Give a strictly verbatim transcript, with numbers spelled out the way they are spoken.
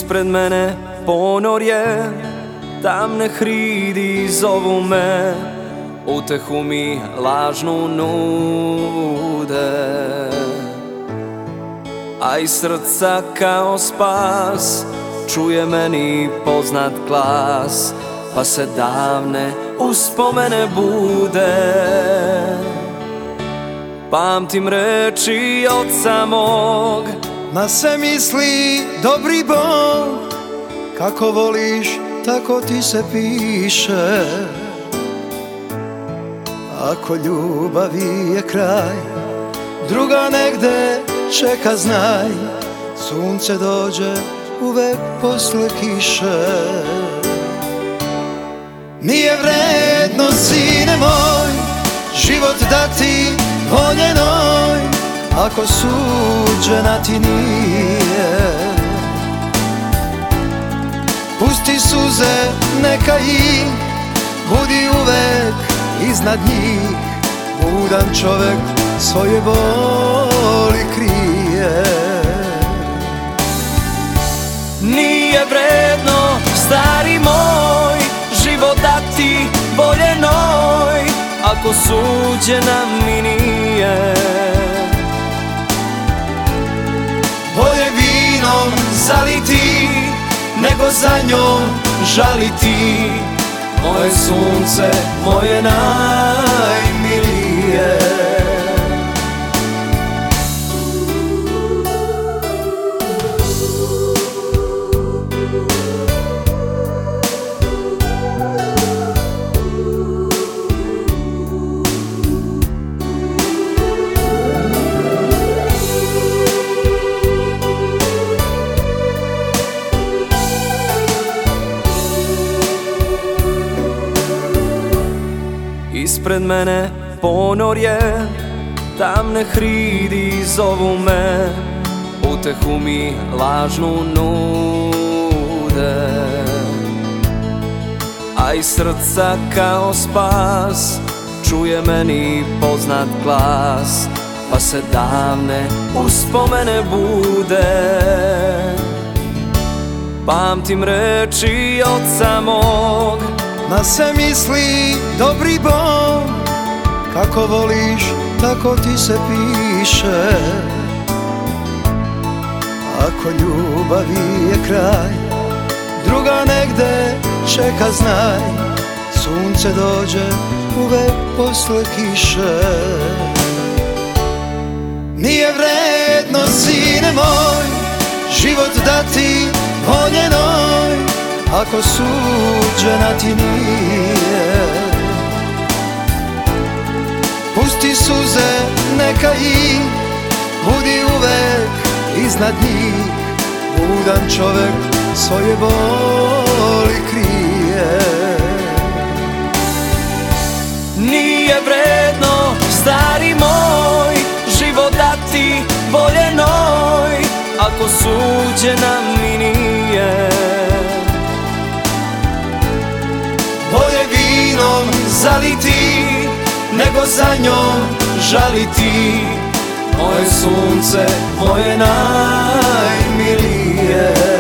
Ispred mene ponorje, tamne hridi zovu me, utehu mi lažnu nude. A iz srca kao spas čuje meni poznat glas, pa se davne uspomene bude. Pamtim reči oca mog, na se misli dobri Bog, kako voliš tako ti se piše. Ako ljubavi je kraj, druga negde čeka znaj, sunce dođe uvek posle kiše. Nije vredno, sine moj, život dati voljenoj, ako suđena ti nije. Pusti suze, neka ih, budi uvek iznad njih. Budan čovek svoje boli krije. Nije vredno, stari moj, život dati voljenoj, ako suđena mi nije. Bolje vinom zaliti, nego za njom žaliti. Moje sunce, moje najmilije. Ispred mene ponorje, tamne hridi zovu me, utehu mi lažnu nude. A iz srca kao spas čuje meni poznat glas, pa se davne uspomene bude. Pamtim reči oca mog, na se misli dobri Bog, kako voliš tako ti se piše. Ako ljubavi je kraj, druga negde čeka znaj, sunce dođe uvek posle kiše. Nije vredno, sine moj, život dati voljenoj, ako suđena ti nije. Pusti suze, neka ih, budi uvek iznad njih. Budan čovek svoje boli krije. Nije vredno, stari moj, život dati voljenoj, ako suđena mi nije. Bolje vinom zaliti, nego za njom žaliti. Moje sunce, moje najmilije.